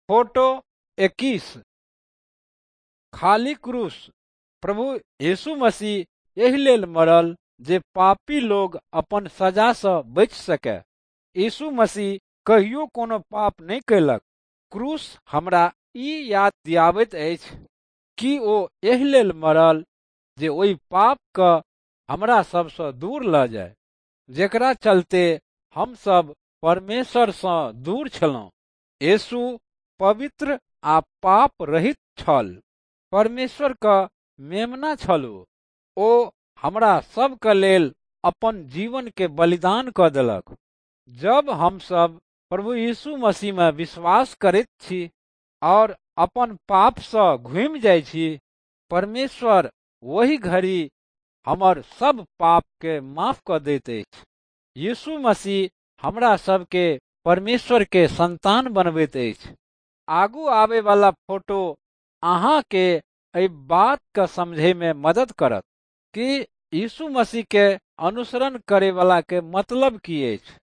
Photo 21 खाली क्रूस। प्रभु यीशु मसीह एहि लेल मरल जे पापी लोग अपन सजा सँ बचि सकै। यीशु मसीह कहियो कोनो पाप नहि कयलक। क्रूस हमरा ई याद दियाबैत अछि कि ओ एहि लेल मरल जे ओहि पाप क हमरा सबसँ दूर लऽ जाय, जेकरा चलते हमसब परमेश्वर सँ दूर छलहुँ। यीशु पवित्र आ पाप रहित छल, परमेश्वर क मेमना छल। ओ हमरा सबके लेल अपन जीवन के बलिदान क देलक। जब हमसब प्रभु यीशु मसीह में विश्वास करैत छी और अपन पाप सँ घुमि जाइ छी, परमेश्वर वही घड़ी हमर सब पाप के माफ क दैत अछि। यीशु मसीह हमरा सबके परमेश्वर के संतान बनबैत अछि। आगू आवे वाला फोटो अहाँ के एहि बात के समझे में मदद करत कि यीशु मसीह के अनुसरण करे वाला के मतलब की अछि।